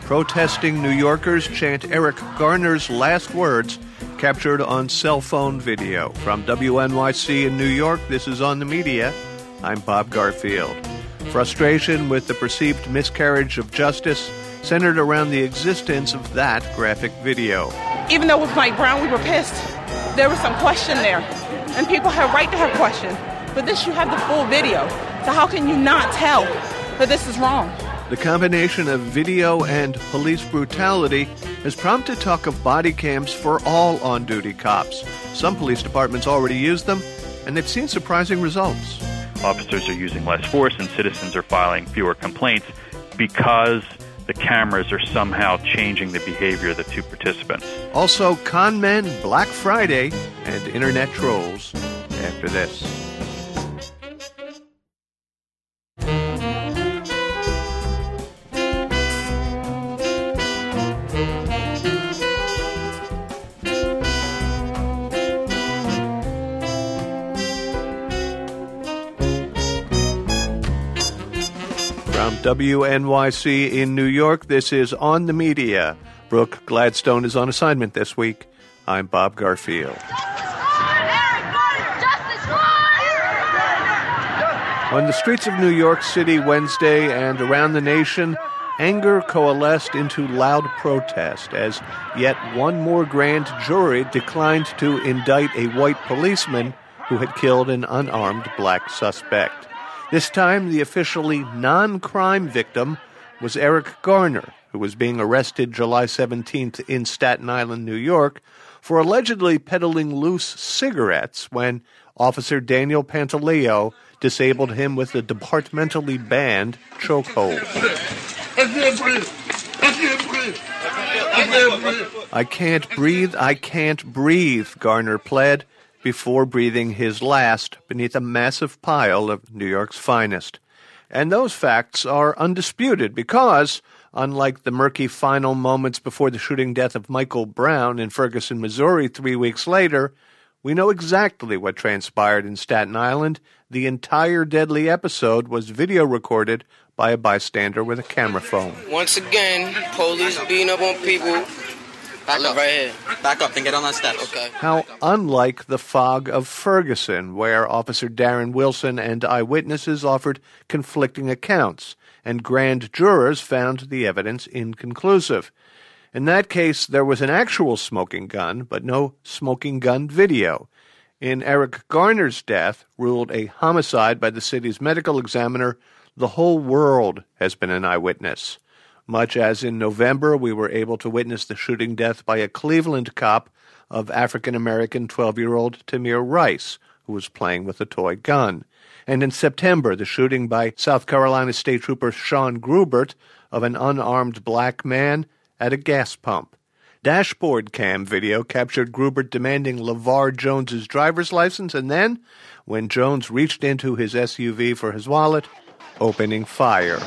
Protesting New Yorkers chant Eric Garner's last words, captured on cell phone video. From WNYC in New York, this is On the Media. I'm Bob Garfield. Frustration with the perceived miscarriage of justice centered around the existence of that graphic video. Even though with Mike Brown we were pissed, there was some question there. And people have a right to have question. But this, you have the full video. So how can you not tell that this is wrong? The combination of video and police brutality has prompted talk of body cams for all on-duty cops. Some police departments already use them, and they've seen surprising results. Officers are using less force and citizens are filing fewer complaints because the cameras are somehow changing the behavior of the two participants. Also, con men, Black Friday, and internet trolls after this. From WNYC in New York, this is On the Media. Brooke Gladstone is on assignment this week. I'm Bob Garfield. On the streets of New York City Wednesday and around the nation, anger coalesced into loud protest as yet one more grand jury declined to indict a white policeman who had killed an unarmed black suspect. This time, the officially non-crime victim was Eric Garner, who was being arrested July 17th in Staten Island, New York, for allegedly peddling loose cigarettes when Officer Daniel Pantaleo disabled him with a departmentally banned chokehold. I can't breathe, Garner pled, before breathing his last beneath a massive pile of New York's finest. And those facts are undisputed because, unlike the murky final moments before the shooting death of Michael Brown in Ferguson, Missouri 3 weeks later, we know exactly what transpired in Staten Island. The entire deadly episode was video recorded by a bystander with a camera phone. Once again, police beating up on people. Back up. Right here. Back up and get on that step. Okay. How unlike the fog of Ferguson, where Officer Darren Wilson and eyewitnesses offered conflicting accounts, and grand jurors found the evidence inconclusive. In that case, there was an actual smoking gun, but no smoking gun video. In Eric Garner's death, ruled a homicide by the city's medical examiner, the whole world has been an eyewitness. Much as in November, we were able to witness the shooting death by a Cleveland cop of African-American 12-year-old Tamir Rice, who was playing with a toy gun. And in September, the shooting by South Carolina State Trooper Sean Grubert of an unarmed black man at a gas pump. Dashboard cam video captured Grubert demanding LeVar Jones's driver's license, and then, when Jones reached into his SUV for his wallet, opening fire.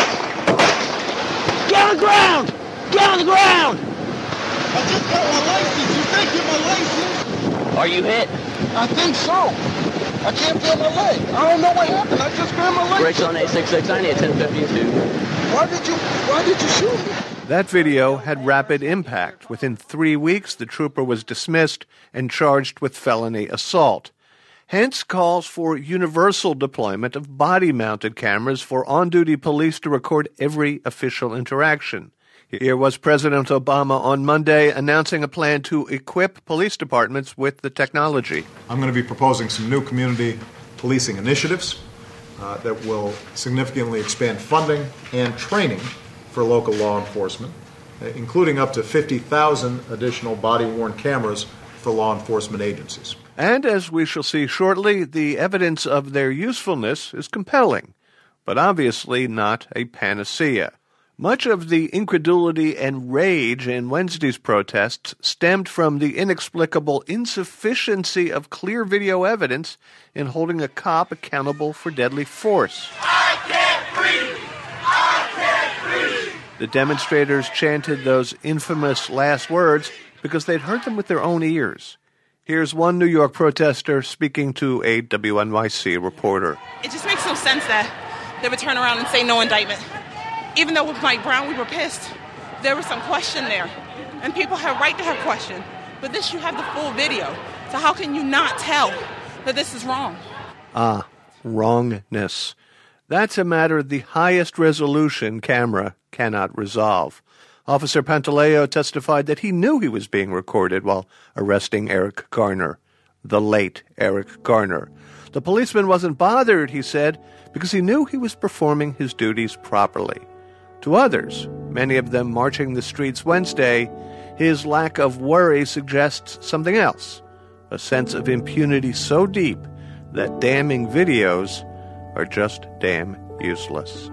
Get on the ground! Get on the ground! I just got my license. You think you're my license? Are you hit? I think so. I can't feel my leg. I don't know what happened. I just grabbed my leg. Brakes on 86690 at 1052. Why did you shoot me? That video had rapid impact. Within 3 weeks, the trooper was dismissed and charged with felony assault. Hence calls for universal deployment of body-mounted cameras for on-duty police to record every official interaction. Here was President Obama on Monday announcing a plan to equip police departments with the technology. I'm going to be proposing some new community policing initiatives that will significantly expand funding and training for local law enforcement, including up to 50,000 additional body-worn cameras for law enforcement agencies. And as we shall see shortly, the evidence of their usefulness is compelling, but obviously not a panacea. Much of the incredulity and rage in Wednesday's protests stemmed from the inexplicable insufficiency of clear video evidence in holding a cop accountable for deadly force. I can't breathe! I can't breathe! The demonstrators chanted those infamous last words because they'd heard them with their own ears. Here's one New York protester speaking to a WNYC reporter. It just makes no sense that they would turn around and say no indictment. Even though with Mike Brown we were pissed, there was some question there, and people have right to have question. But this, you have the full video. So how can you not tell that this is wrong? Wrongness. That's a matter the highest resolution camera cannot resolve. Officer Pantaleo testified that he knew he was being recorded while arresting Eric Garner, the late Eric Garner. The policeman wasn't bothered, he said, because he knew he was performing his duties properly. To others, many of them marching the streets Wednesday, his lack of worry suggests something else, a sense of impunity so deep that damning videos are just damn useless.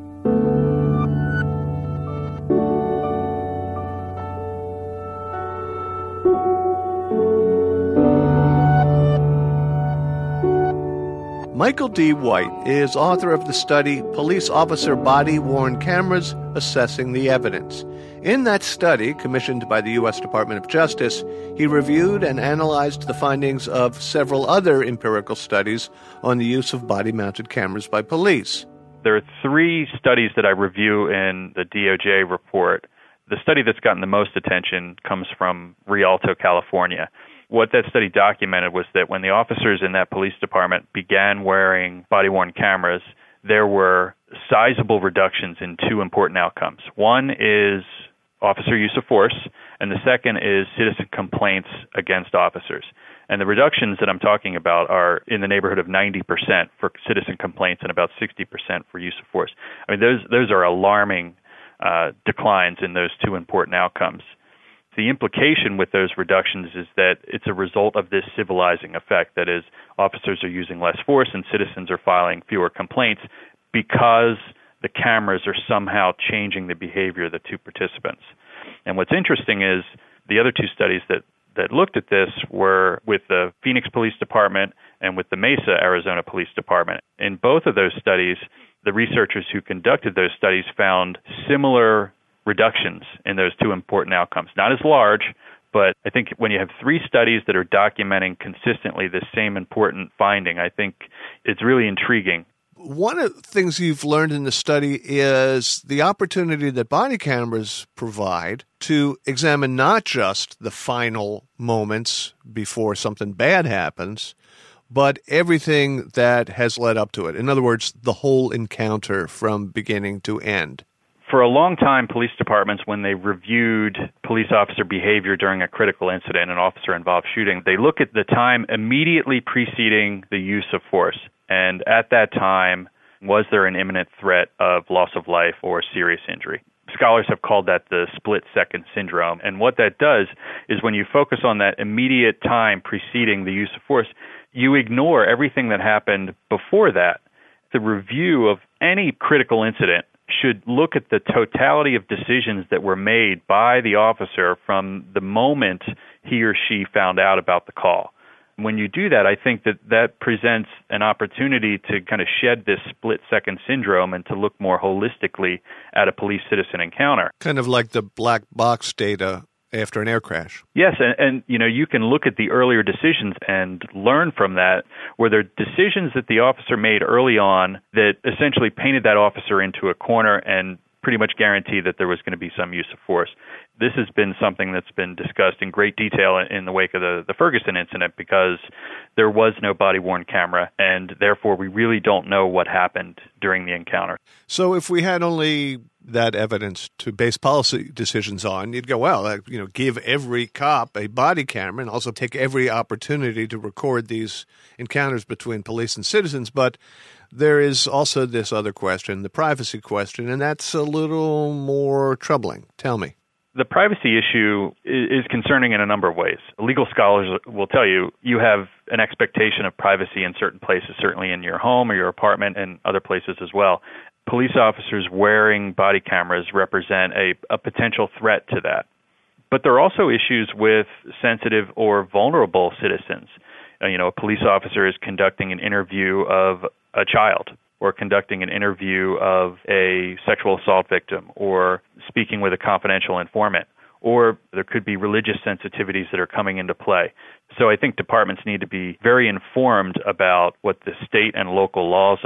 Michael D. White is author of the study Police Officer Body-Worn Cameras Assessing the Evidence. In that study, commissioned by the U.S. Department of Justice, he reviewed and analyzed the findings of several other empirical studies on the use of body-mounted cameras by police. There are 3 studies that I review in the DOJ report. The study that's gotten the most attention comes from Rialto, California. What that study documented was that when the officers in that police department began wearing body-worn cameras, there were sizable reductions in 2 important outcomes. One is officer use of force, and the second is citizen complaints against officers. And the reductions that I'm talking about are in the neighborhood of 90% for citizen complaints and about 60% for use of force. I mean, those are alarming declines in those 2 important outcomes. The implication with those reductions is that it's a result of this civilizing effect. That is, officers are using less force and citizens are filing fewer complaints because the cameras are somehow changing the behavior of the 2 participants. And what's interesting is the other 2 studies that looked at this were with the Phoenix Police Department and with the Mesa, Arizona Police Department. In both of those studies, the researchers who conducted those studies found similar reductions in those 2 important outcomes. Not as large, but I think when you have 3 studies that are documenting consistently the same important finding, I think it's really intriguing. One of the things you've learned in the study is the opportunity that body cameras provide to examine not just the final moments before something bad happens, but everything that has led up to it. In other words, the whole encounter from beginning to end. For a long time, police departments, when they reviewed police officer behavior during a critical incident, an officer-involved shooting, they look at the time immediately preceding the use of force. And at that time, was there an imminent threat of loss of life or serious injury? Scholars have called that the split-second syndrome. And what that does is when you focus on that immediate time preceding the use of force, you ignore everything that happened before that. The review of any critical incident should look at the totality of decisions that were made by the officer from the moment he or she found out about the call. When you do that, I think that presents an opportunity to kind of shed this split-second syndrome and to look more holistically at a police-citizen encounter. Kind of like the black box data after an air crash. Yes, and you can look at the earlier decisions and learn from that. Were there decisions that the officer made early on that essentially painted that officer into a corner and pretty much guaranteed that there was going to be some use of force? This has been something that's been discussed in great detail in the wake of the Ferguson incident because there was no body-worn camera, and therefore we really don't know what happened during the encounter. So if we had only that evidence to base policy decisions on, you'd go, well, give every cop a body camera and also take every opportunity to record these encounters between police and citizens. But there is also this other question, the privacy question, and that's a little more troubling. Tell me. The privacy issue is concerning in a number of ways. Legal scholars will tell you have an expectation of privacy in certain places, certainly in your home or your apartment and other places as well. Police officers wearing body cameras represent a potential threat to that. But there are also issues with sensitive or vulnerable citizens. A police officer is conducting an interview of a child or conducting an interview of a sexual assault victim or speaking with a confidential informant, or there could be religious sensitivities that are coming into play. So I think departments need to be very informed about what the state and local laws are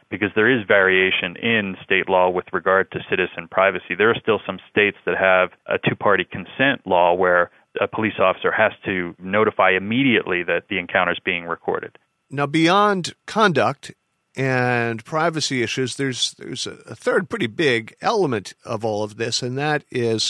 because there is variation in state law with regard to citizen privacy. There are still some states that have a two-party consent law where a police officer has to notify immediately that the encounter is being recorded. Now, beyond conduct and privacy issues, there's a third pretty big element of all of this, and that is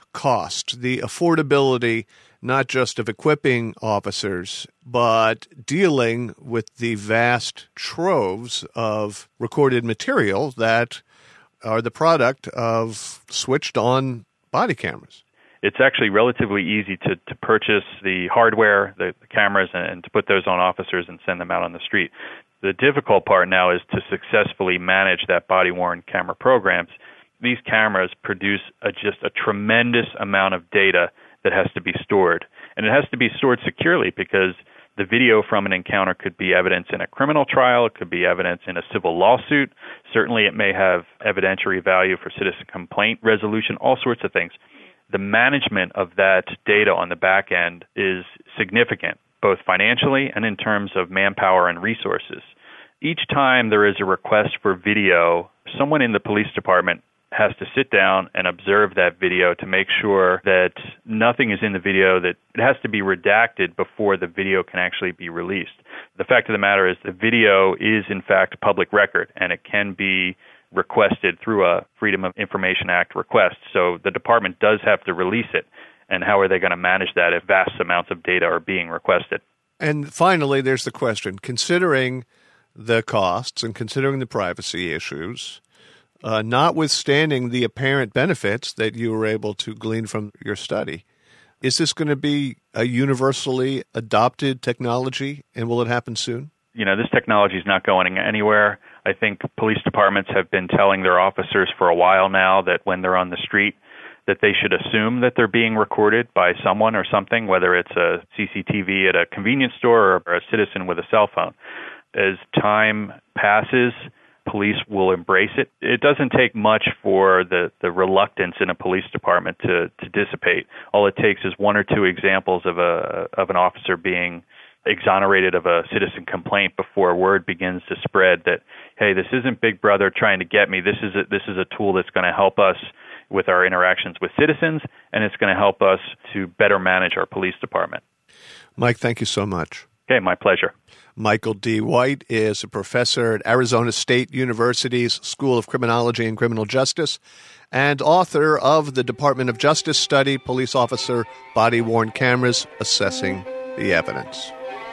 cost, the affordability not just of equipping officers, but dealing with the vast troves of recorded material that are the product of switched-on body cameras. It's actually relatively easy to purchase the hardware, the cameras, and to put those on officers and send them out on the street. The difficult part now is to successfully manage that body-worn camera programs. These cameras produce just a tremendous amount of data that has to be stored. And it has to be stored securely because the video from an encounter could be evidence in a criminal trial, it could be evidence in a civil lawsuit. Certainly it may have evidentiary value for citizen complaint resolution, all sorts of things. The management of that data on the back end is significant, both financially and in terms of manpower and resources. Each time there is a request for video, someone in the police department has to sit down and observe that video to make sure that nothing is in the video, that it has to be redacted before the video can actually be released. The fact of the matter is the video is in fact public record, and it can be requested through a Freedom of Information Act request. So the department does have to release it. And how are they going to manage that if vast amounts of data are being requested? And finally, there's the question, considering the costs and considering the privacy issues, notwithstanding the apparent benefits that you were able to glean from your study, is this going to be a universally adopted technology, and will it happen soon? This technology is not going anywhere. I think police departments have been telling their officers for a while now that when they're on the street, that they should assume that they're being recorded by someone or something, whether it's a CCTV at a convenience store or a citizen with a cell phone. As time passes, police will embrace it. It doesn't take much for the reluctance in a police department to dissipate. All it takes is one or two examples of an officer being exonerated of a citizen complaint before word begins to spread that, hey, this isn't Big Brother trying to get me. This is a tool that's going to help us with our interactions with citizens, and it's going to help us to better manage our police department. Mike, thank you so much. Okay, my pleasure. Michael D. White is a professor at Arizona State University's School of Criminology and Criminal Justice and author of the Department of Justice study, Police Officer Body-Worn Cameras Assessing the Evidence.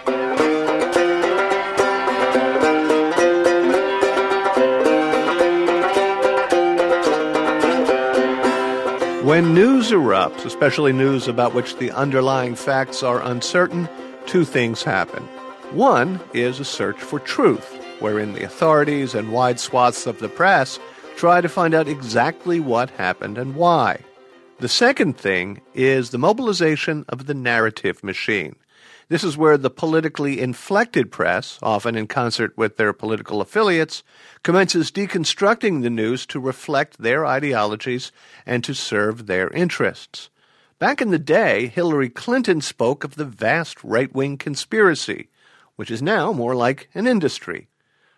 When news erupts, especially news about which the underlying facts are uncertain, two things happen. One is a search for truth, wherein the authorities and wide swaths of the press try to find out exactly what happened and why. The second thing is the mobilization of the narrative machine. This is where the politically inflected press, often in concert with their political affiliates, commences deconstructing the news to reflect their ideologies and to serve their interests. Back in the day, Hillary Clinton spoke of the vast right-wing conspiracy, which is now more like an industry.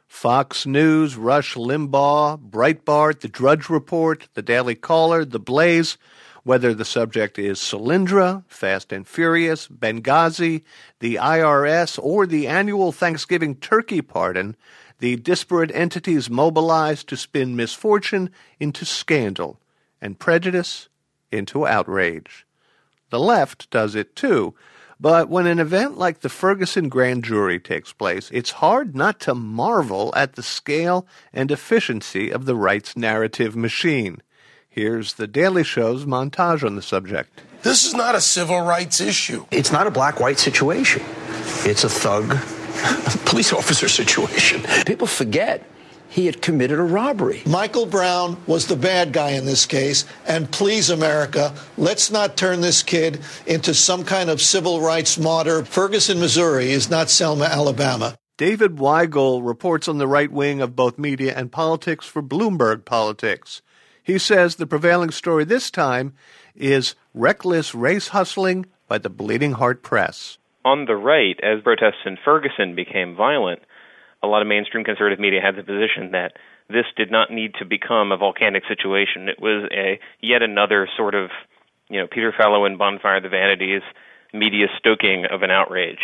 Fox News, Rush Limbaugh, Breitbart, The Drudge Report, The Daily Caller, The Blaze, whether the subject is Solyndra, Fast and Furious, Benghazi, the IRS, or the annual Thanksgiving turkey pardon, the disparate entities mobilized to spin misfortune into scandal and prejudice into outrage. The left does it too, but when an event like the Ferguson grand jury takes place, it's hard not to marvel at the scale and efficiency of the right's narrative machine. Here's The Daily Show's montage on the subject. This is not a civil rights issue. It's not a black-white situation. It's a thug police officer situation. People forget he had committed a robbery. Michael Brown was the bad guy in this case, and please, America, let's not turn this kid into some kind of civil rights martyr. Ferguson, Missouri is not Selma, Alabama. David Weigel reports on the right wing of both media and politics for Bloomberg Politics. He says the prevailing story this time is reckless race hustling by the Bleeding Heart Press. On the right, as protests in Ferguson became violent, a lot of mainstream conservative media had the position that this did not need to become a volcanic situation. It was yet another sort of, Peter Fallow and Bonfire of the Vanities media stoking of an outrage.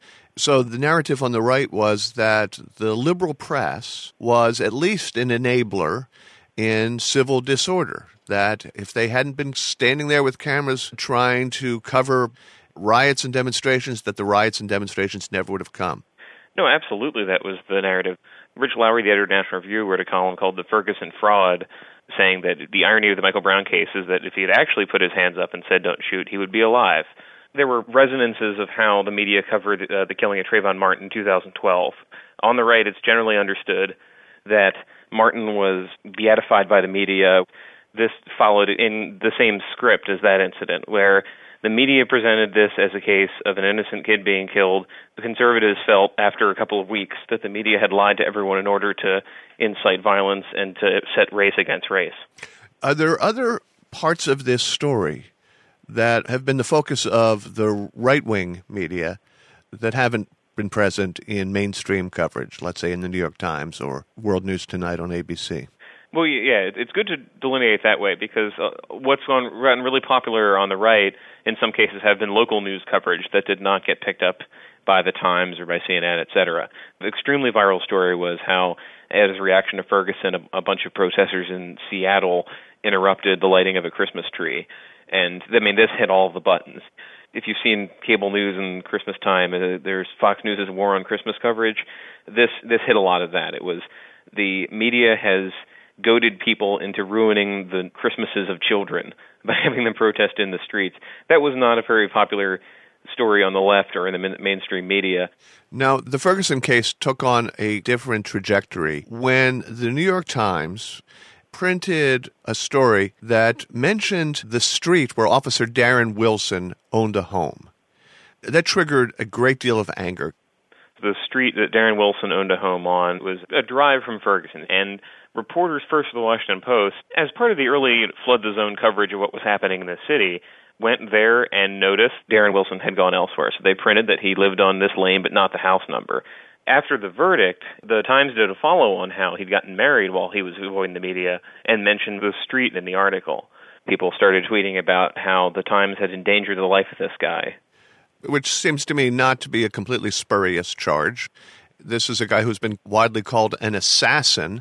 So the narrative on the right was that the liberal press was at least an enabler in civil disorder, that if they hadn't been standing there with cameras trying to cover riots and demonstrations, that the riots and demonstrations never would have come. No, absolutely, that was the narrative. Rich Lowry, the editor of National Review, wrote a column called The Ferguson Fraud, saying that the irony of the Michael Brown case is that if he had actually put his hands up and said don't shoot, he would be alive. There were resonances of how the media covered the killing of Trayvon Martin in 2012. On the right, it's generally understood that Martin was beatified by the media. This followed in the same script as that incident, where the media presented this as a case of an innocent kid being killed. The conservatives felt after a couple of weeks that the media had lied to everyone in order to incite violence and to set race against race. Are there other parts of this story that have been the focus of the right-wing media that haven't been present in mainstream coverage, let's say in the New York Times or World News Tonight on ABC? Well, yeah, it's good to delineate that way because what's gotten really popular on the right in some cases have been local news coverage that did not get picked up by the Times or by CNN, et cetera. The extremely viral story was how, as a reaction to Ferguson, a bunch of protesters in Seattle interrupted the lighting of a Christmas tree. And, this hit all the buttons. If you've seen cable news in Christmas time, there's Fox News' war on Christmas coverage. This hit a lot of that. It was the media has goaded people into ruining the Christmases of children by having them protest in the streets. That was not a very popular story on the left or in the mainstream media. Now, the Ferguson case took on a different trajectory when the New York Times printed a story that mentioned the street where Officer Darren Wilson owned a home. That triggered a great deal of anger. The street that Darren Wilson owned a home on was a drive from Ferguson, and reporters first of the Washington Post, as part of the early flood the zone coverage of what was happening in the city, went there and noticed Darren Wilson had gone elsewhere. So they printed that he lived on this lane but not the house number. After the verdict, the Times did a follow on how he'd gotten married while he was avoiding the media and mentioned the street in the article. People started tweeting about how the Times had endangered the life of this guy. Which seems to me not to be a completely spurious charge. This is a guy who's been widely called an assassin.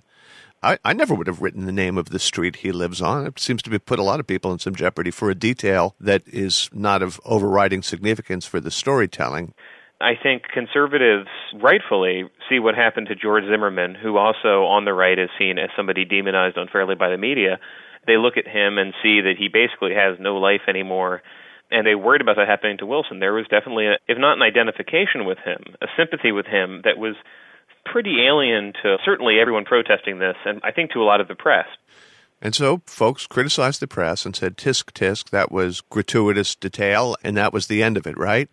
I never would have written the name of the street he lives on. It seems to have put a lot of people in some jeopardy for a detail that is not of overriding significance for the storytelling. I think conservatives rightfully see what happened to George Zimmerman, who also on the right is seen as somebody demonized unfairly by the media. They look at him and see that he basically has no life anymore, and they worried about that happening to Wilson. There was definitely, if not an identification with him, a sympathy with him that was pretty alien to certainly everyone protesting this, and I think to a lot of the press. And so folks criticized the press and said, tisk, tisk, that was gratuitous detail, and that was the end of it, right?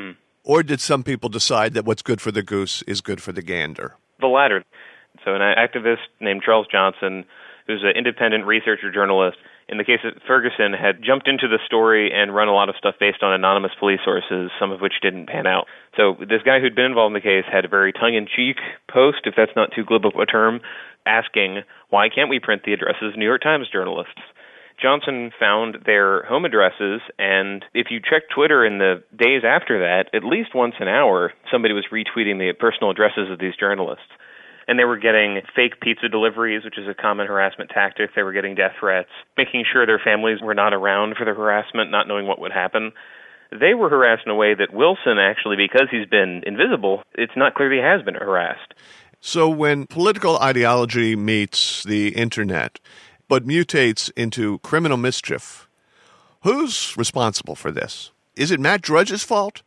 Or did some people decide that what's good for the goose is good for the gander? The latter. So an activist named Charles Johnson, who's an independent researcher journalist, in the case of Ferguson, had jumped into the story and run a lot of stuff based on anonymous police sources, some of which didn't pan out. So this guy who'd been involved in the case had a very tongue-in-cheek post, if that's not too glib of a term, asking, why can't we print the addresses of New York Times journalists? Johnson found their home addresses, and if you check Twitter in the days after that, at least once an hour, somebody was retweeting the personal addresses of these journalists. And they were getting fake pizza deliveries, which is a common harassment tactic. They were getting death threats, making sure their families were not around for the harassment, not knowing what would happen. They were harassed in a way that Wilson actually, because he's been invisible, it's not clear he has been harassed. So when political ideology meets the internet, but mutates into criminal mischief, who's responsible for this? Is it Matt Drudge's fault?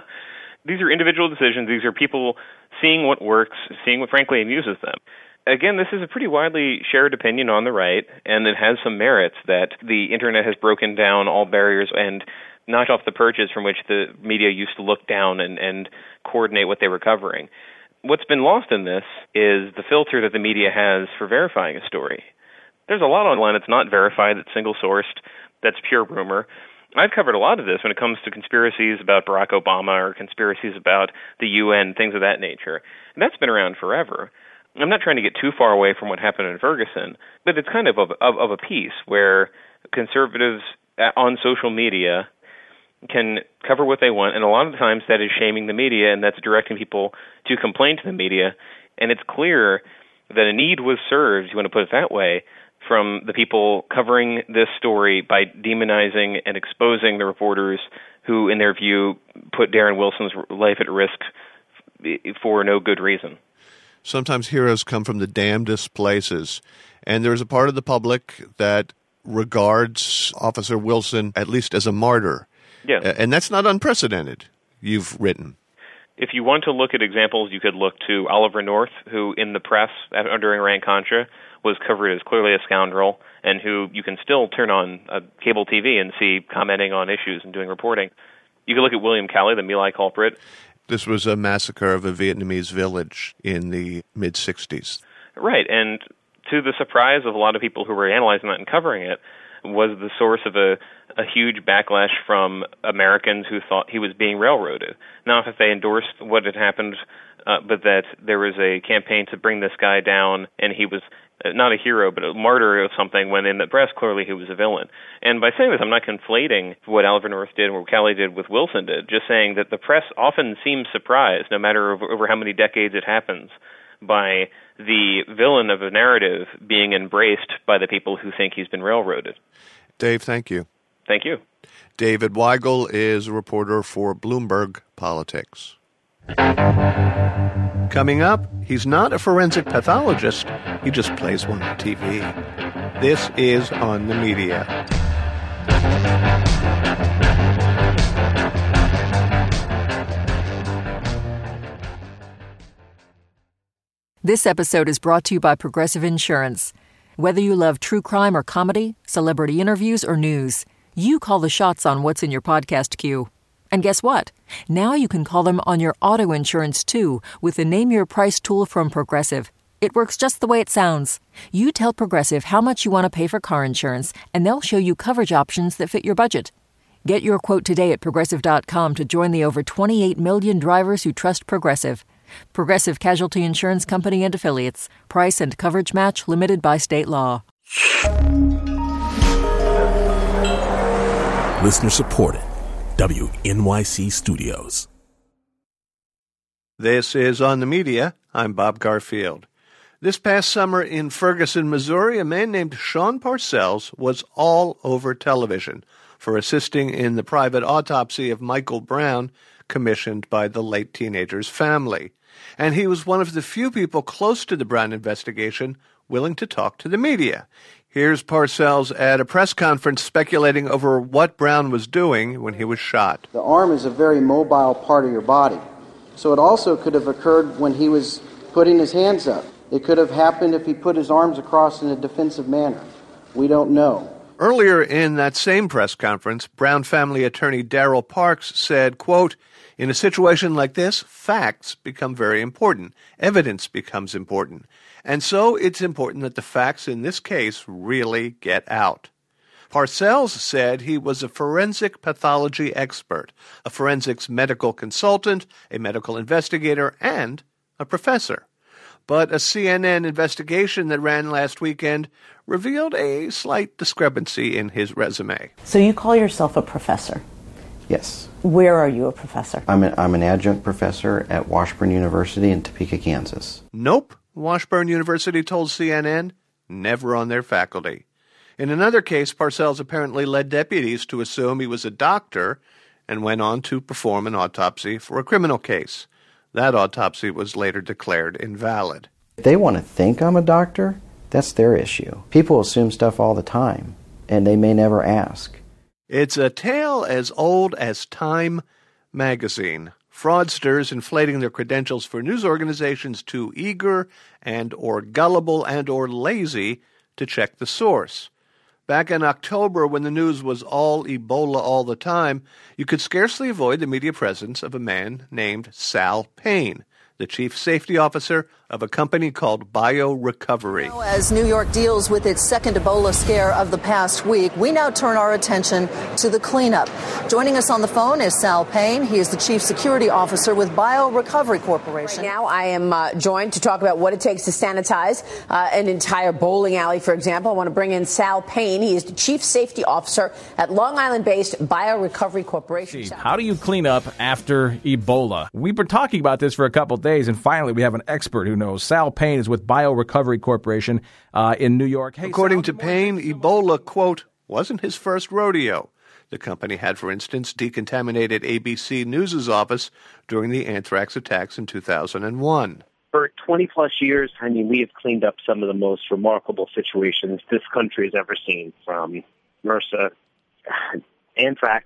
These are individual decisions. These are people seeing what works, seeing what frankly amuses them. Again, this is a pretty widely shared opinion on the right, and it has some merits that the internet has broken down all barriers and knocked off the perches from which the media used to look down and coordinate what they were covering. What's been lost in this is the filter that the media has for verifying a story. There's a lot online that's not verified, that's single-sourced, that's pure rumor. I've covered a lot of this when it comes to conspiracies about Barack Obama or conspiracies about the UN, things of that nature. And that's been around forever. I'm not trying to get too far away from what happened in Ferguson, but it's kind of a piece where conservatives on social media can cover what they want, and a lot of times that is shaming the media, and that's directing people to complain to the media. And it's clear that a need was served, you want to put it that way, from the people covering this story by demonizing and exposing the reporters who, in their view, put Darren Wilson's life at risk for no good reason. Sometimes heroes come from the damnedest places, and there's a part of the public that regards Officer Wilson at least as a martyr. Yeah. And that's not unprecedented, you've written. If you want to look at examples, you could look to Oliver North, who in the press during Iran-Contra was covered as clearly a scoundrel, and who you can still turn on cable TV and see commenting on issues and doing reporting. You could look at William Calley, the My Lai culprit. This was a massacre of a Vietnamese village in the mid-'60s. Right, and to the surprise of a lot of people who were analyzing that and covering it, was the source of a huge backlash from Americans who thought he was being railroaded. Not that they endorsed what had happened, but that there was a campaign to bring this guy down, and he was not a hero, but a martyr or something, when in the press, clearly he was a villain. And by saying this, I'm not conflating what Oliver North did and what Calley did with Wilson did, just saying that the press often seems surprised, no matter over how many decades it happens, by the villain of a narrative being embraced by the people who think he's been railroaded. Dave, thank you. Thank you. David Weigel is a reporter for Bloomberg Politics. Coming up, he's not a forensic pathologist. He just plays one on TV. This is On the Media. This episode is brought to you by Progressive Insurance. Whether you love true crime or comedy, celebrity interviews or news, you call the shots on what's in your podcast queue. And guess what? Now you can call them on your auto insurance, too, with the Name Your Price tool from Progressive. It works just the way it sounds. You tell Progressive how much you want to pay for car insurance, and they'll show you coverage options that fit your budget. Get your quote today at Progressive.com to join the over 28 million drivers who trust Progressive. Progressive Casualty Insurance Company and Affiliates. Price and coverage match limited by state law. Listener supported. WNYC Studios. This is On the Media. I'm Bob Garfield. This past summer in Ferguson, Missouri, a man named Sean Parcells was all over television for assisting in the private autopsy of Michael Brown, commissioned by the late teenager's family. And he was one of the few people close to the Brown investigation willing to talk to the media. Here's Parcells at a press conference speculating over what Brown was doing when he was shot. The arm is a very mobile part of your body. So it also could have occurred when he was putting his hands up. It could have happened if he put his arms across in a defensive manner. We don't know. Earlier in that same press conference, Brown family attorney Darrell Parks said, quote, "In a situation like this, facts become very important. Evidence becomes important. And so it's important that the facts in this case really get out." Parcells said he was a forensic pathology expert, a forensics medical consultant, a medical investigator, and a professor. But a CNN investigation that ran last weekend revealed a slight discrepancy in his resume. So you call yourself a professor? Yes. Where are you a professor? I'm an adjunct professor at Washburn University in Topeka, Kansas. Nope. Washburn University told CNN, never on their faculty. In another case, Parcells apparently led deputies to assume he was a doctor and went on to perform an autopsy for a criminal case. That autopsy was later declared invalid. If they want to think I'm a doctor, that's their issue. People assume stuff all the time, and they may never ask. It's a tale as old as Time magazine. Fraudsters inflating their credentials for news organizations too eager and or gullible and or lazy to check the source. Back in October, when the news was all Ebola all the time, you could scarcely avoid the media presence of a man named Sal Payne, the chief safety officer of a company called BioRecovery. As New York deals with its second Ebola scare of the past week, we now turn our attention to the cleanup. Joining us on the phone is Sal Payne. He is the Chief Security Officer with BioRecovery Corporation. Right now I am joined to talk about what it takes to sanitize an entire bowling alley, for example. I want to bring in Sal Payne. He is the Chief Safety Officer at Long Island-based BioRecovery Corporation. How do you clean up after Ebola? We've been talking about this for a couple of days, and finally we have an expert who knows. Sal Payne is with BioRecovery Corporation in New York. Hey, according to Payne, Ebola, quote, wasn't his first rodeo. The company had, for instance, decontaminated ABC News' office during the anthrax attacks in 2001. For 20-plus years, I mean, we have cleaned up some of the most remarkable situations this country has ever seen, from MRSA, anthrax,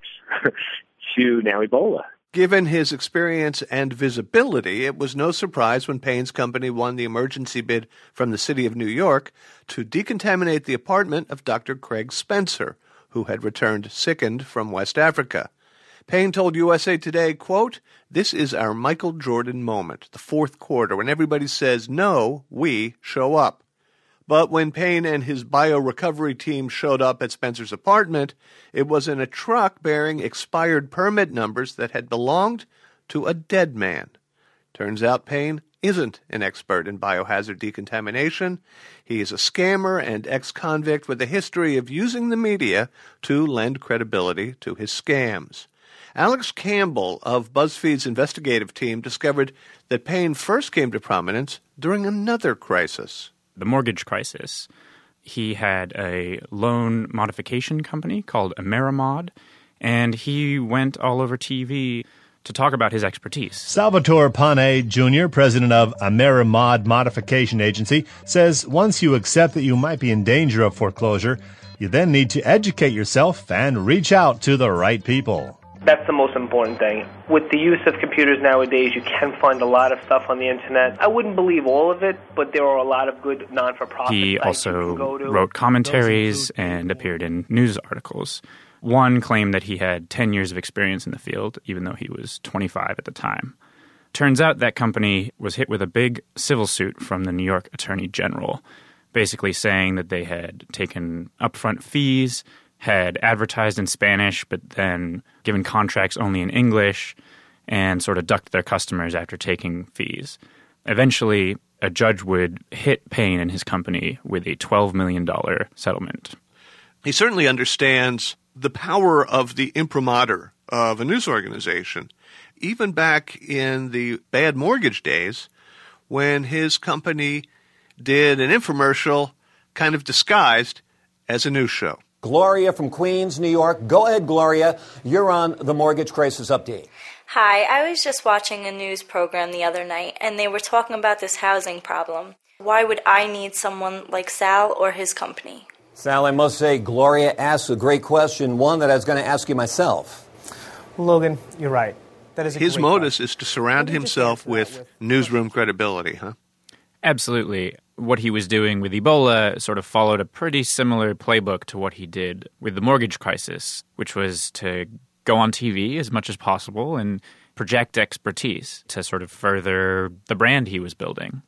to now Ebola. Given his experience and visibility, it was no surprise when Payne's company won the emergency bid from the city of New York to decontaminate the apartment of Dr. Craig Spencer, who had returned sickened from West Africa. Payne told USA Today, quote, "This is our Michael Jordan moment, the fourth quarter, when everybody says, no, we show up." But when Payne and his BioRecovery team showed up at Spencer's apartment, it was in a truck bearing expired permit numbers that had belonged to a dead man. Turns out Payne isn't an expert in biohazard decontamination. He is a scammer and ex-convict with a history of using the media to lend credibility to his scams. Alex Campbell of BuzzFeed's investigative team discovered that Payne first came to prominence during another crisis. The mortgage crisis. He had a loan modification company called Amerimod, and he went all over TV to talk about his expertise. Salvatore Pane Jr., president of Amerimod Modification Agency, says once you accept that you might be in danger of foreclosure, you then need to educate yourself and reach out to the right people. That's the most important thing. With the use of computers nowadays, you can find a lot of stuff on the internet. I wouldn't believe all of it, but there are a lot of good non-for-profit He sites also you can go to. wrote commentaries and appeared in news articles. One claimed that he had 10 years of experience in the field, even though he was 25 at the time. Turns out that company was hit with a big civil suit from the New York Attorney General, basically saying that they had taken upfront fees, had advertised in Spanish, but then given contracts only in English, and sort of ducked their customers after taking fees. Eventually, a judge would hit Payne and his company with a $12 million settlement. He certainly understands the power of the imprimatur of a news organization. Even back in the bad mortgage days, when his company did an infomercial kind of disguised as a news show. Gloria from Queens, New York. Go ahead, Gloria. You're on the Mortgage Crisis Update. Hi, I was just watching a news program the other night, and they were talking about this housing problem. Why would I need someone like Sal or his company? Sal, I must say, Gloria asks a great question, one that I was going to ask you myself. Logan, you're right. That is his modus is to surround himself with newsroom credibility, huh? Absolutely. What he was doing with Ebola sort of followed a pretty similar playbook to what he did with the mortgage crisis, which was to go on TV as much as possible and project expertise to sort of further the brand he was building.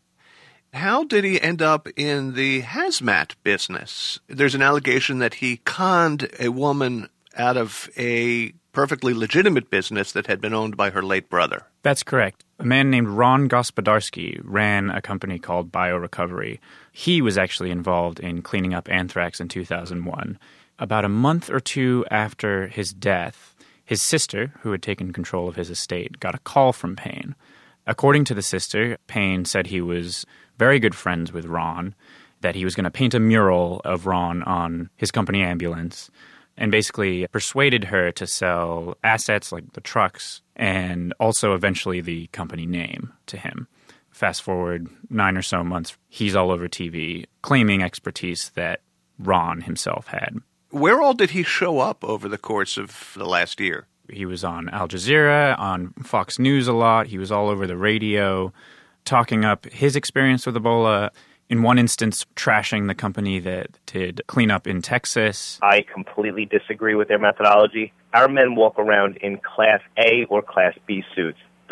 How did he end up in the hazmat business? There's an allegation that he conned a woman out of a perfectly legitimate business that had been owned by her late brother. That's correct. A man named Ron Gospodarski ran a company called BioRecovery. He was actually involved in cleaning up anthrax in 2001. About a month or two after his death, his sister, who had taken control of his estate, got a call from Payne. According to the sister, Payne said he was very good friends with Ron, that he was going to paint a mural of Ron on his company ambulance, and basically persuaded her to sell assets like the trucks and also eventually the company name to him. Fast forward 9 or so months, he's all over TV claiming expertise that Ron himself had. Where all did he show up over the course of the last year? He was on Al Jazeera, on Fox News a lot. He was all over the radio talking up his experience with Ebola. In one instance, trashing the company that did cleanup in Texas. I completely disagree with their methodology. Our men walk around in Class A or Class B suits.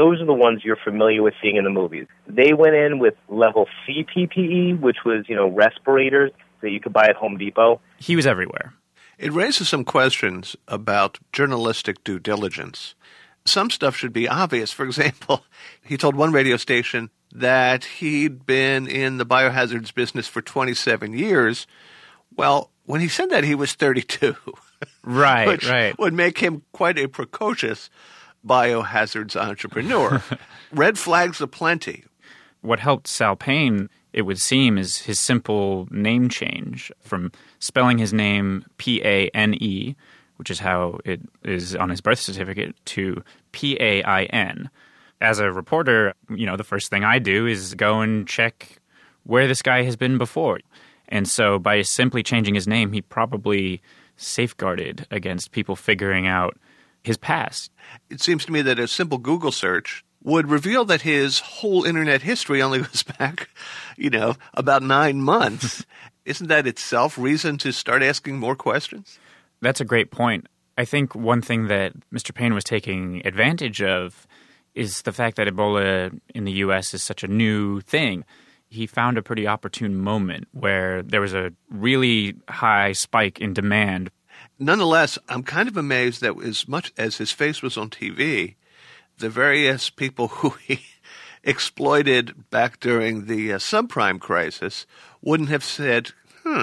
those are the ones you're familiar with seeing in the movies. They went in with level C PPE, which was, respirators that you could buy at Home Depot. He was everywhere. It raises some questions about journalistic due diligence. Some stuff should be obvious. For example, he told one radio station that he'd been in the biohazards business for 27 years. Well, when he said that, he was 32. Right, which right. would make him quite a precocious biohazards entrepreneur. Red flags aplenty. What helped Sal Payne, it would seem, is his simple name change from spelling his name P-A-N-E, which is how it is on his birth certificate, to P-A-I-N. As a reporter, the first thing I do is go and check where this guy has been before. And so by simply changing his name, he probably safeguarded against people figuring out his past. It seems to me that a simple Google search would reveal that his whole internet history only goes back, about 9 months. Isn't that itself reason to start asking more questions? That's a great point. I think one thing that Mr. Payne was taking advantage of is the fact that Ebola in the U.S. is such a new thing. He found a pretty opportune moment where there was a really high spike in demand. Nonetheless, I'm kind of amazed that as much as his face was on TV, the various people who he exploited back during the subprime crisis wouldn't have said,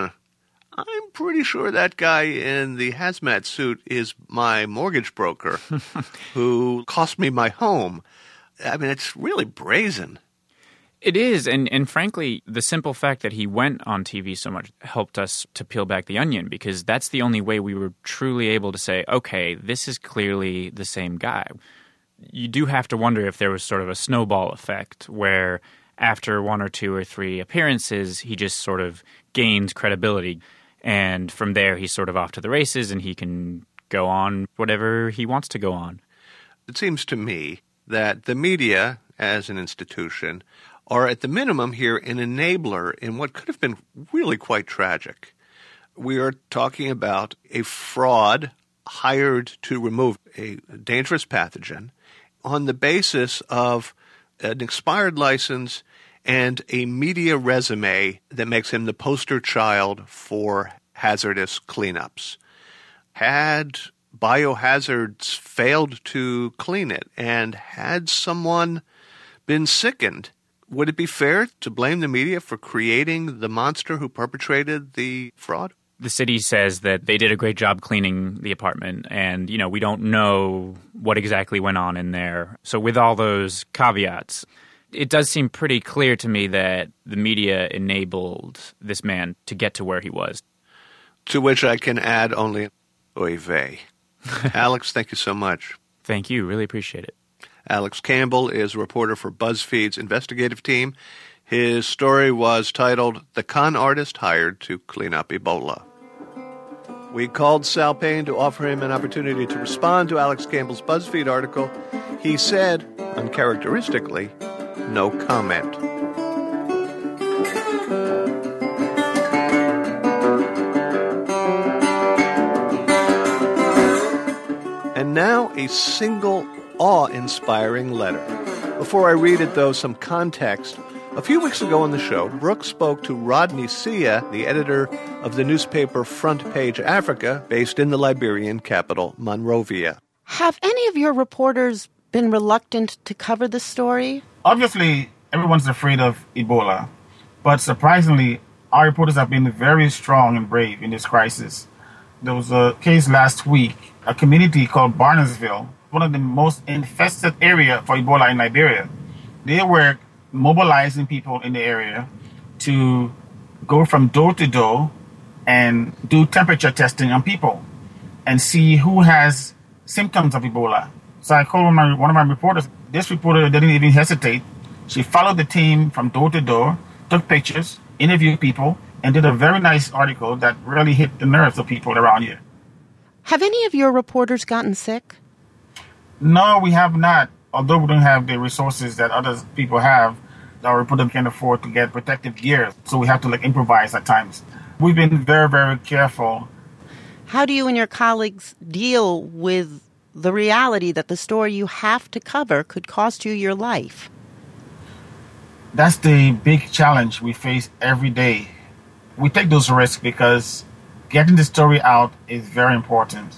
I'm pretty sure that guy in the hazmat suit is my mortgage broker who cost me my home. I mean, it's really brazen. It is, and frankly, the simple fact that he went on TV so much helped us to peel back the onion, because that's the only way we were truly able to say, okay, this is clearly the same guy. You do have to wonder if there was sort of a snowball effect where after 1 or 2 or 3 appearances, he just sort of gained credibility. And from there, he's sort of off to the races and he can go on whatever he wants to go on. It seems to me that the media, as an institution, are at the minimum here an enabler in what could have been really quite tragic. We are talking about a fraud hired to remove a dangerous pathogen on the basis of an expired license and a media resume that makes him the poster child for hazardous cleanups. Had Biohazards failed to clean it, and had someone been sickened, would it be fair to blame the media for creating the monster who perpetrated the fraud? The city says that they did a great job cleaning the apartment, and, we don't know what exactly went on in there. So with all those caveats, it does seem pretty clear to me that the media enabled this man to get to where he was. To which I can add only, oy vey. Alex, thank you so much. Thank you. Really appreciate it. Alex Campbell is a reporter for BuzzFeed's investigative team. His story was titled, "The Con Artist Hired to Clean Up Ebola." We called Sal Payne to offer him an opportunity to respond to Alex Campbell's BuzzFeed article. He said, uncharacteristically, no comment. And now a single awe-inspiring letter. Before I read it, though, some context. A few weeks ago on the show, Brooke spoke to Rodney Sia, the editor of the newspaper Front Page Africa, based in the Liberian capital, Monrovia. Have any of your reporters been reluctant to cover the story? Obviously, everyone's afraid of Ebola, but surprisingly, our reporters have been very strong and brave in this crisis. There was a case last week, a community called Barnesville, one of the most infested area for Ebola in Liberia. They were mobilizing people in the area to go from door to door and do temperature testing on people and see who has symptoms of Ebola. So I called one of my reporters. This reporter didn't even hesitate. She followed the team from door to door, took pictures, interviewed people, and did a very nice article that really hit the nerves of people around here. Have any of your reporters gotten sick? No, we have not. Although we don't have the resources that other people have, our reporters can't afford to get protective gear, so we have to improvise at times. We've been very, very careful. How do you and your colleagues deal with the reality that the story you have to cover could cost you your life. That's the big challenge we face every day. We take those risks because getting the story out is very important.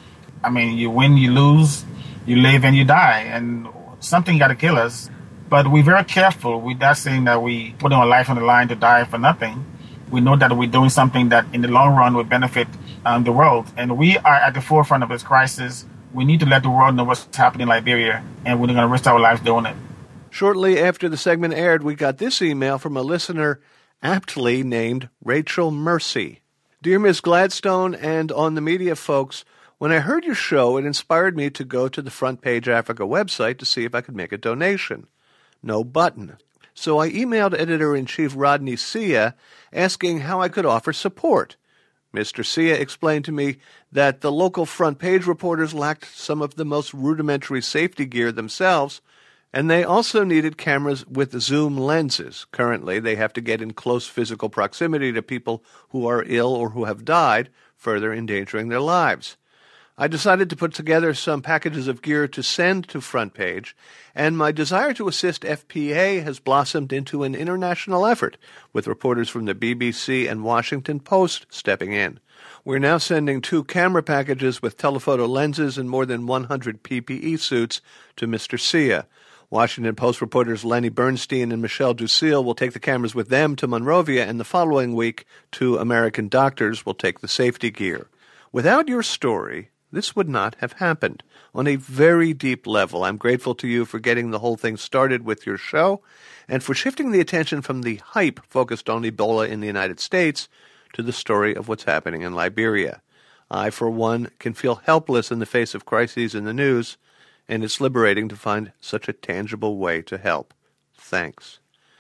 I mean, you win, you lose, you live and you die, and something got to kill us. But we're very careful with that saying that we put our life on the line to die for nothing. We know that we're doing something that in the long run will benefit the world. And we are at the forefront of this crisis. We need to let the world know what's happening in Liberia, and we're going to risk our lives doing it. Shortly after the segment aired, we got this email from a listener aptly named Rachel Mercy. Dear Ms. Gladstone and On the Media folks, when I heard your show, it inspired me to go to the Front Page Africa website to see if I could make a donation. No button. So I emailed Editor-in-Chief Rodney Sia asking how I could offer support. Mr. Sia explained to me that the local front page reporters lacked some of the most rudimentary safety gear themselves, and they also needed cameras with zoom lenses. Currently, they have to get in close physical proximity to people who are ill or who have died, further endangering their lives. I decided to put together some packages of gear to send to Front Page, and my desire to assist FPA has blossomed into an international effort, with reporters from the BBC and Washington Post stepping in. We're now sending 2 camera packages with telephoto lenses and more than 100 PPE suits to Mr. Sia. Washington Post reporters Lenny Bernstein and Michelle Ducille will take the cameras with them to Monrovia, and the following week, 2 American doctors will take the safety gear. Without your story, this would not have happened. On a very deep level, I'm grateful to you for getting the whole thing started with your show and for shifting the attention from the hype focused on Ebola in the United States to the story of what's happening in Liberia. I, for one, can feel helpless in the face of crises in the news, and it's liberating to find such a tangible way to help. Thanks.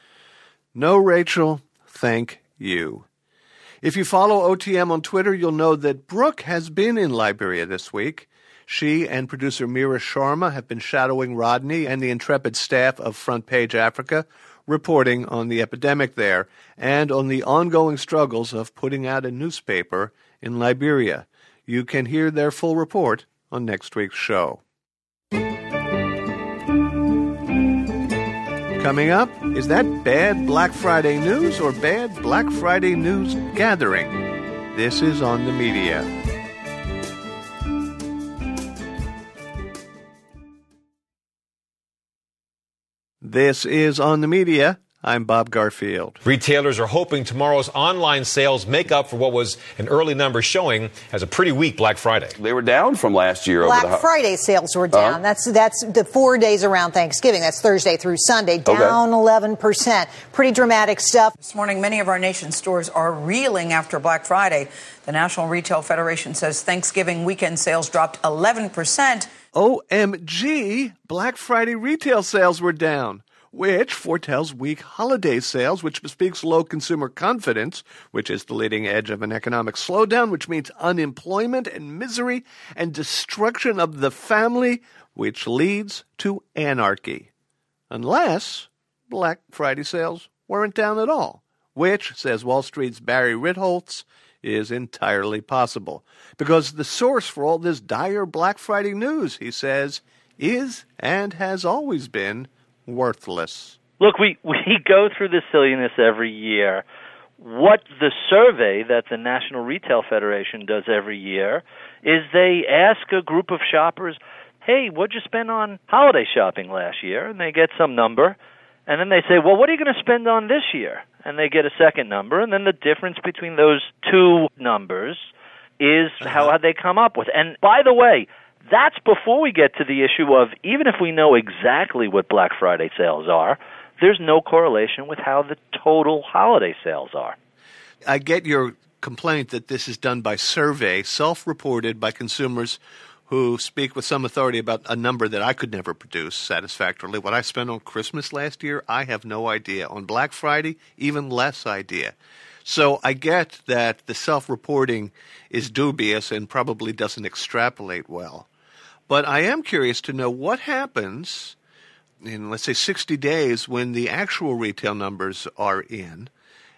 No, Rachel, thank you. If you follow OTM on Twitter, you'll know that Brooke has been in Liberia this week. She and producer Mira Sharma have been shadowing Rodney and the intrepid staff of Front Page Africa, reporting on the epidemic there and on the ongoing struggles of putting out a newspaper in Liberia. You can hear their full report on next week's show. Coming up, is that bad Black Friday news or bad Black Friday news gathering? This is On the Media. This is On the Media. I'm Bob Garfield. Retailers are hoping tomorrow's online sales make up for what was an early number showing as a pretty weak Black Friday. They were down from last year. Black Friday sales were down. That's the 4 days around Thanksgiving. That's Thursday through Sunday, down 11%. Pretty dramatic stuff. This morning, many of our nation's stores are reeling after Black Friday. The National Retail Federation says Thanksgiving weekend sales dropped 11%. OMG, Black Friday retail sales were down, which foretells weak holiday sales, which bespeaks low consumer confidence, which is the leading edge of an economic slowdown, which means unemployment and misery and destruction of the family, which leads to anarchy. Unless Black Friday sales weren't down at all, which, says Wall Street's Barry Ritholtz, is entirely possible. Because the source for all this dire Black Friday news, he says, is and has always been worthless. Look, we go through this silliness every year. What the survey that the National Retail Federation does every year is they ask a group of shoppers, hey, what'd you spend on holiday shopping last year? And they get some number. And then they say, well, what are you going to spend on this year? And they get a second number. And then the difference between those two numbers is how they come up with. And by the way, that's before we get to the issue of, even if we know exactly what Black Friday sales are, there's no correlation with how the total holiday sales are. I get your complaint that this is done by survey, self-reported by consumers who speak with some authority about a number that I could never produce satisfactorily. What I spent on Christmas last year, I have no idea. On Black Friday, even less idea. So I get that the self-reporting is dubious and probably doesn't extrapolate well. But I am curious to know what happens in, let's say, 60 days when the actual retail numbers are in.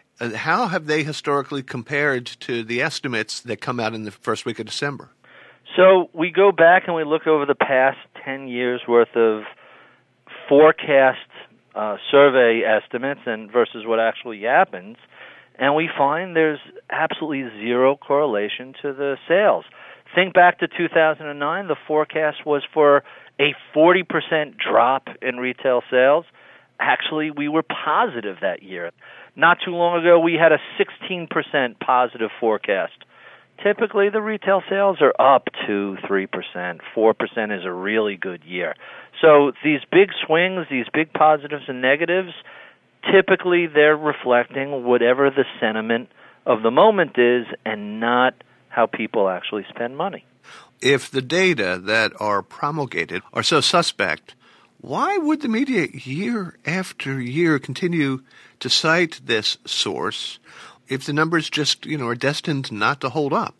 How have they historically compared to the estimates that come out in the first week of December? So we go back and we look over the past 10 years worth of forecast survey estimates and versus what actually happens, and we find there's absolutely zero correlation to the sales. Think back to 2009, the forecast was for a 40% drop in retail sales. Actually, we were positive that year. Not too long ago, we had a 16% positive forecast. Typically, the retail sales are up 2%, 3%. 4% is a really good year. So these big swings, these big positives and negatives, typically they're reflecting whatever the sentiment of the moment is and not how people actually spend money. If the data that are promulgated are so suspect, why would the media year after year continue to cite this source if the numbers just, are destined not to hold up?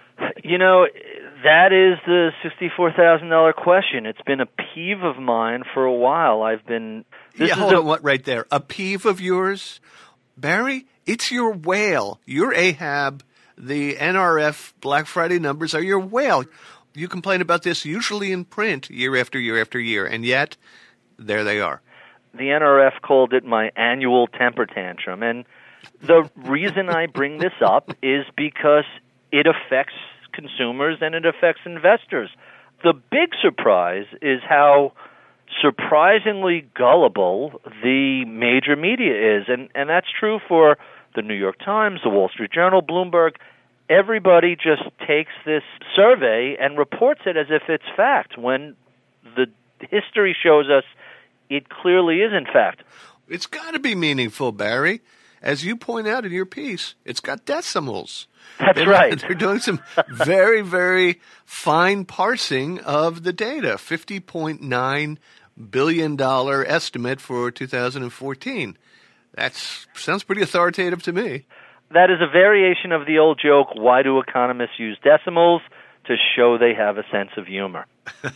That is the $64,000 question. It's been a peeve of mine for a while. Hold on, right there? A peeve of yours? Barry, it's your whale. Your Ahab. The NRF Black Friday numbers are your whale. You complain about this usually in print year after year after year, and yet there they are. The NRF called it my annual temper tantrum, and the reason I bring this up is because it affects consumers and it affects investors. The big surprise is how surprisingly gullible the major media is, and that's true for the New York Times, the Wall Street Journal, Bloomberg. Everybody just takes this survey and reports it as if it's fact, when the history shows us it clearly is in fact. It's got to be meaningful, Barry. As you point out in your piece, it's got decimals. That's right. They're doing some very, very fine parsing of the data. $50.9 billion estimate for 2014. That sounds pretty authoritative to me. That is a variation of the old joke, why do economists use decimals? To show they have a sense of humor.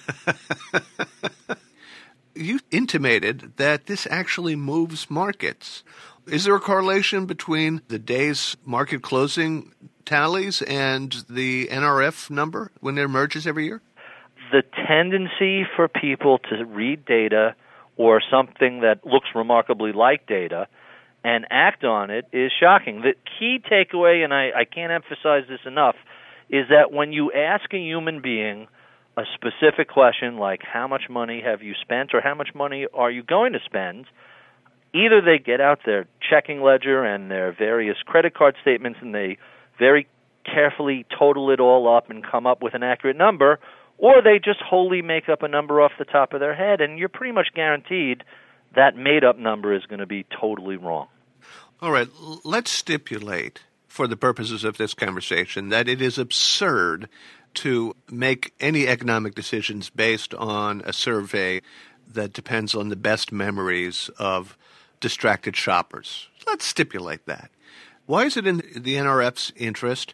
You intimated that this actually moves markets. Is there a correlation between the day's market closing tallies and the NRF number when it emerges every year? The tendency for people to read data or something that looks remarkably like data and act on it is shocking. The key takeaway, and I can't emphasize this enough, is that when you ask a human being a specific question like how much money have you spent or how much money are you going to spend, either they get out their checking ledger and their various credit card statements and they very carefully total it all up and come up with an accurate number, or they just wholly make up a number off the top of their head, and you're pretty much guaranteed that made-up number is going to be totally wrong. All right, let's stipulate, for the purposes of this conversation, that it is absurd to make any economic decisions based on a survey that depends on the best memories of distracted shoppers. Let's stipulate that. Why is it in the NRF's interest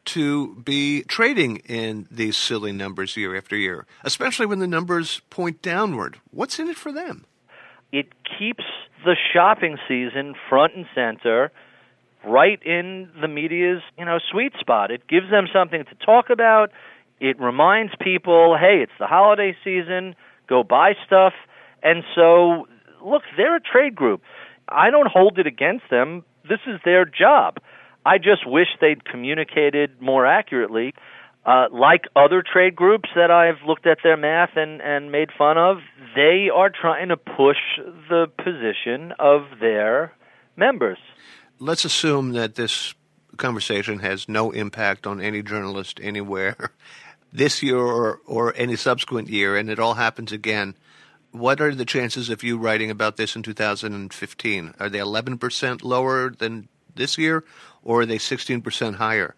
to be trading in these silly numbers year after year, especially when the numbers point downward? What's in it for them? It keeps the shopping season front and center, right in the media's, sweet spot. It gives them something to talk about. It reminds people, hey, it's the holiday season, go buy stuff. And so, look, they're a trade group. I don't hold it against them. This is their job. I just wish they'd communicated more accurately. Like other trade groups that I've looked at their math and made fun of, they are trying to push the position of their members. Let's assume that this conversation has no impact on any journalist anywhere this year or any subsequent year, and it all happens again. What are the chances of you writing about this in 2015? Are they 11% lower than this year, or are they 16% higher?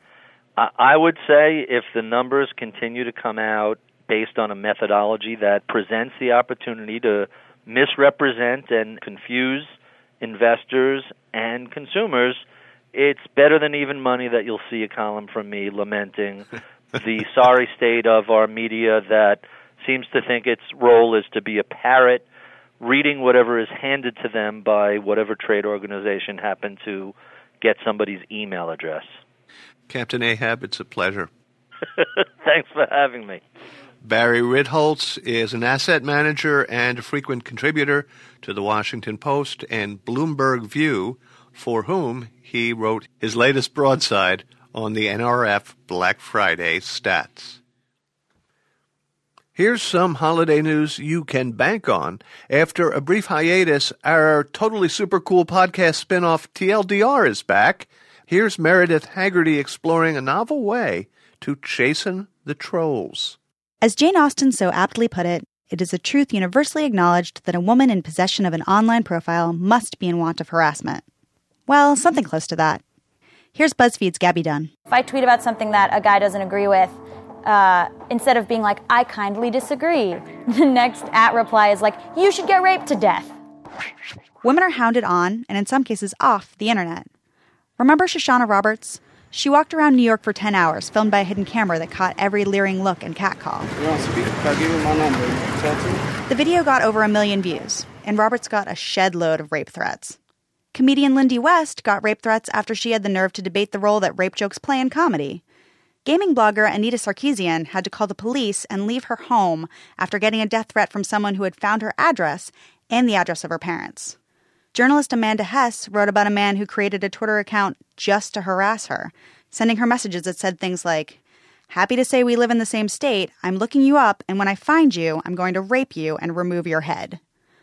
I would say if the numbers continue to come out based on a methodology that presents the opportunity to misrepresent and confuse investors and consumers, it's better than even money that you'll see a column from me lamenting the sorry state of our media that seems to think its role is to be a parrot reading whatever is handed to them by whatever trade organization happened to get somebody's email address. Captain Ahab, it's a pleasure. Thanks for having me. Barry Ritholtz is an asset manager and a frequent contributor to the Washington Post and Bloomberg View, for whom he wrote his latest broadside on the NRF Black Friday stats. Here's some holiday news you can bank on. After a brief hiatus, our totally super cool podcast spinoff TLDR is back. Here's Meredith Haggerty exploring a novel way to chasten the trolls. As Jane Austen so aptly put it, it is a truth universally acknowledged that a woman in possession of an online profile must be in want of harassment. Well, something close to that. Here's BuzzFeed's Gabby Dunn. If I tweet about something that a guy doesn't agree with, instead of being like, I kindly disagree, the next reply is like, you should get raped to death. Women are hounded on, and in some cases off, the internet. Remember Shoshana Roberts? She walked around New York for 10 hours, filmed by a hidden camera that caught every leering look and catcall. You want to speak? I'll give you my number. The video got over 1 million views, and Roberts got a shed load of rape threats. Comedian Lindy West got rape threats after she had the nerve to debate the role that rape jokes play in comedy. Gaming blogger Anita Sarkeesian had to call the police and leave her home after getting a death threat from someone who had found her address and the address of her parents. Journalist Amanda Hess wrote about a man who created a Twitter account just to harass her, sending her messages that said things like, happy to say we live in the same state, I'm looking you up, and when I find you, I'm going to rape you and remove your head.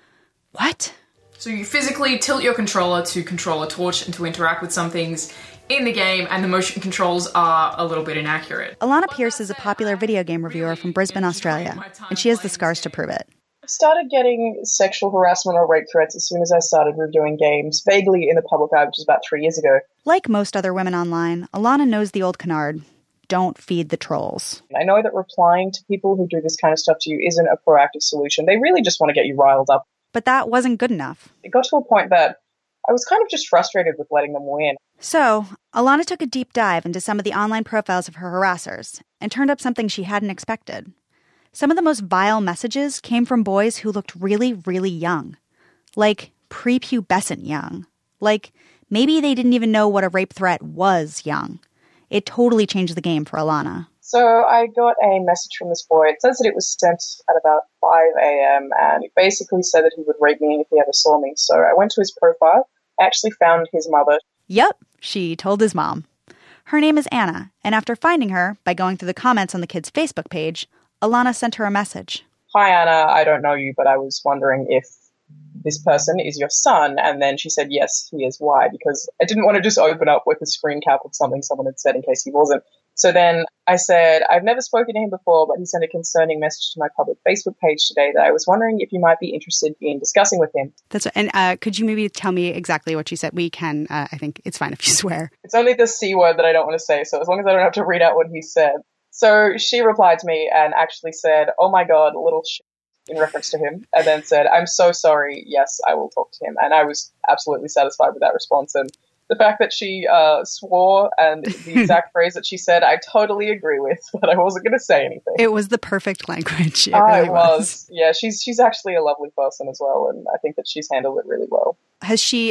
What? So you physically tilt your controller to control a torch and to interact with some things in the game, and the motion controls are a little bit inaccurate. Alana Pierce is a popular video game reviewer from Brisbane, Australia, and she has the scars to prove it. I started getting sexual harassment or rape threats as soon as I started reviewing games, vaguely in the public eye, which is about 3 years ago. Like most other women online, Alana knows the old canard, don't feed the trolls. I know that replying to people who do this kind of stuff to you isn't a proactive solution. They really just want to get you riled up. But that wasn't good enough. It got to a point that I was kind of just frustrated with letting them win. So, Alana took a deep dive into some of the online profiles of her harassers and turned up something she hadn't expected. Some of the most vile messages came from boys who looked really, really young. Like prepubescent young. Like maybe they didn't even know what a rape threat was young. It totally changed the game for Alana. So I got a message from this boy. It says that it was sent at about 5 a.m. and it basically said that he would rape me if he ever saw me. So I went to his profile. I actually found his mother. Yep, she told his mom. Her name is Anna, and after finding her by going through the comments on the kid's Facebook page, Alana sent her a message. Hi, Anna. I don't know you, but I was wondering if this person is your son. And then she said, yes, he is. Why? Because I didn't want to just open up with a screen cap of something someone had said in case he wasn't. So then I said, I've never spoken to him before, but he sent a concerning message to my public Facebook page today that I was wondering if you might be interested in discussing with him. And could you maybe tell me exactly what she said? We can, I think it's fine if you swear. It's only the C word that I don't want to say, so as long as I don't have to read out what he said. So she replied to me and actually said, oh my God, little shit, in reference to him, and then said, I'm so sorry, yes, I will talk to him. And I was absolutely satisfied with that response. And the fact that she swore and the exact phrase that she said, I totally agree with, but I wasn't going to say anything. It was the perfect language. It really was. Yeah, she's actually a lovely person as well, and I think that she's handled it really well. Has she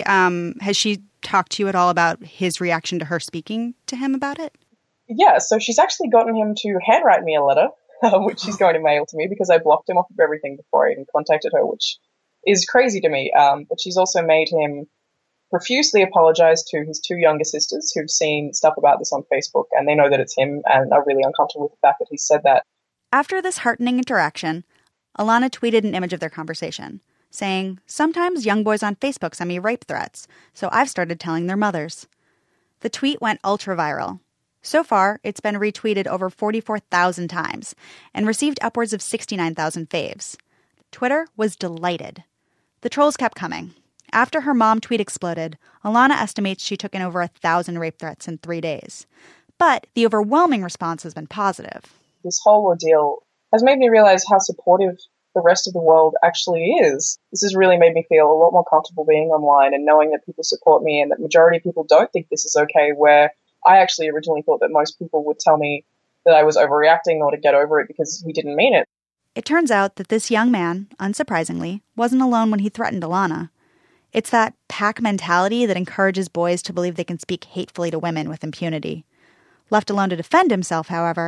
talked to you at all about his reaction to her speaking to him about it? Yeah, so she's actually gotten him to handwrite me a letter, which she's going to mail to me because I blocked him off of everything before I even contacted her, which is crazy to me. But she's also made him profusely apologize to his 2 younger sisters who've seen stuff about this on Facebook, and they know that it's him and are really uncomfortable with the fact that he said that. After this heartening interaction, Alana tweeted an image of their conversation, saying, sometimes young boys on Facebook send me rape threats, so I've started telling their mothers. The tweet went ultra-viral. So far, it's been retweeted over 44,000 times and received upwards of 69,000 faves. Twitter was delighted. The trolls kept coming. After her mom tweet exploded, Alana estimates she took in over 1,000 rape threats in 3 days. But the overwhelming response has been positive. This whole ordeal has made me realize how supportive the rest of the world actually is. This has really made me feel a lot more comfortable being online and knowing that people support me and that the majority of people don't think this is okay, where I actually originally thought that most people would tell me that I was overreacting or to get over it because he didn't mean it. It turns out that this young man, unsurprisingly, wasn't alone when he threatened Alana. It's that pack mentality that encourages boys to believe they can speak hatefully to women with impunity. Left alone to defend himself, however,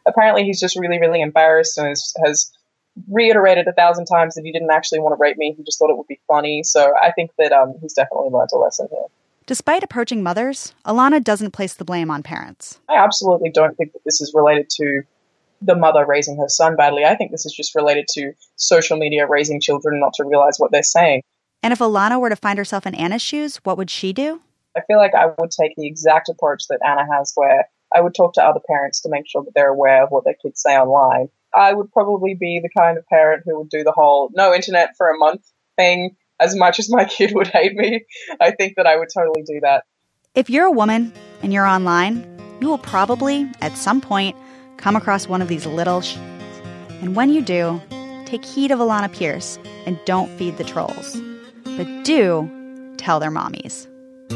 apparently he's just really, really embarrassed and has reiterated 1,000 times that he didn't actually want to rape me. He just thought it would be funny. So I think that he's definitely learned a lesson here. Despite approaching mothers, Alana doesn't place the blame on parents. I absolutely don't think that this is related to the mother raising her son badly. I think this is just related to social media raising children not to realize what they're saying. And if Alana were to find herself in Anna's shoes, what would she do? I feel like I would take the exact approach that Anna has, where I would talk to other parents to make sure that they're aware of what their kids say online. I would probably be the kind of parent who would do the whole no internet for a month thing. As much as my kid would hate me, I think that I would totally do that. If you're a woman and you're online, you will probably, at some point, come across one of these little And when you do, take heed of Alana Pierce and don't feed the trolls. But do tell their mommies.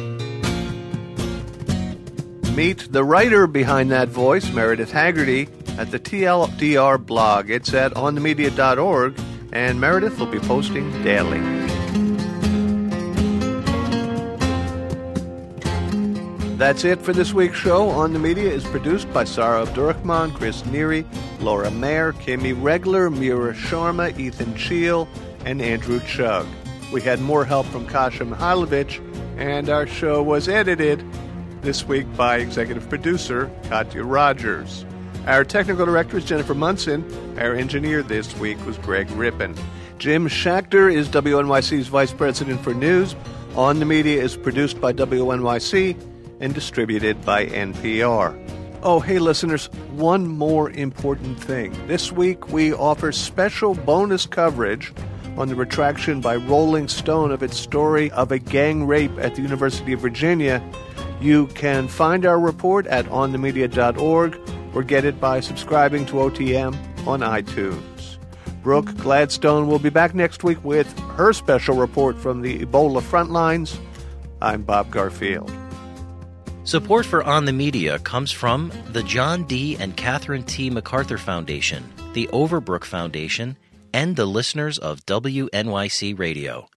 Meet the writer behind that voice, Meredith Haggerty, at the TLDR blog. It's at onthemedia.org, and Meredith will be posting daily. That's it for this week's show. On the Media is produced by Sarah Abdurrahman, Chris Neary, Laura Mayer, Kimmy Regler, Mira Sharma, Ethan Cheel, and Andrew Chugg. We had more help from Kasia Mihailovich, and our show was edited this week by executive producer Katya Rogers. Our technical director is Jennifer Munson. Our engineer this week was Greg Rippin. Jim Schachter is WNYC's vice president for news. On the Media is produced by WNYC and distributed by NPR. Oh, hey, listeners, one more important thing. This week, we offer special bonus coverage on the retraction by Rolling Stone of its story of a gang rape at the University of Virginia. You can find our report at onthemedia.org or get it by subscribing to OTM on iTunes. Brooke Gladstone will be back next week with her special report from the Ebola front lines. I'm Bob Garfield. Support for On the Media comes from the John D. and Catherine T. MacArthur Foundation, the Overbrook Foundation, and the listeners of WNYC Radio.